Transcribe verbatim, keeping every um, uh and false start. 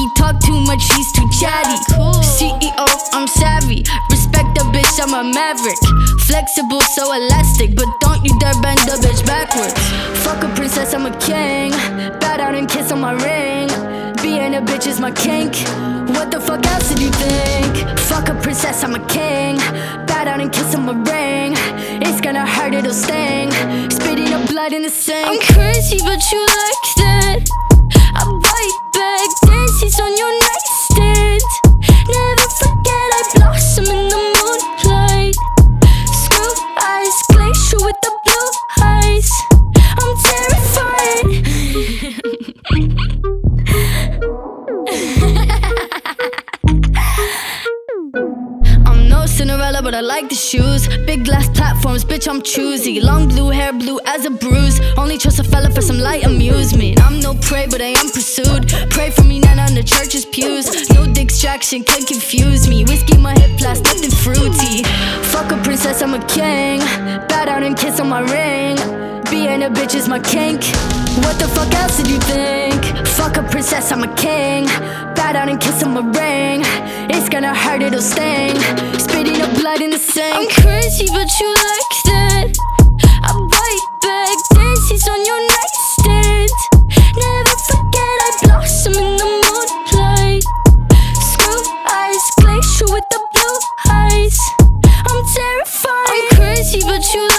He talk too much, he's too chatty. C E O, I'm savvy. Respect the bitch, I'm a maverick. Flexible, so elastic, but don't you dare bend the bitch backwards. Fuck a princess, I'm a king. Bow down and kiss on my ring. Being a bitch is my kink. What the fuck else did you think? Fuck a princess, I'm a king. Bow down and kiss on my ring. It's gonna hurt, it'll sting. Spitting up blood in the sink. I'm crazy, but you like that. I bite back, dances on your nightstand. Never forget I blossom in the moonlight. Screw eyes, glacier with the blue eyes. I'm terrified. I'm no Cinderella, but I like the shoes. Big glass platforms, bitch, I'm choosy. Long blue hair, blue as a bruise. Only trust a fella for some light amusement. I'm no prey, but I am pursued. Pray for me, not on the church's pews. No distraction can confuse me. Whiskey, my hip flask, nothing fruity. Fuck a princess, I'm a king. Bow down and kiss on my ring. Being a bitch is my kink. What the fuck else did you think? Fuck a princess, I'm a king. Bow down and kiss on my ring. It's gonna hurt, it'll sting. Spitting up blood in the sink. I'm crazy, but you like that. I bite back, dances on your nightstand. Never forget I blossom in the moonlight. Screw eyes, glacier with the blue eyes. I'm terrified. I'm crazy, but you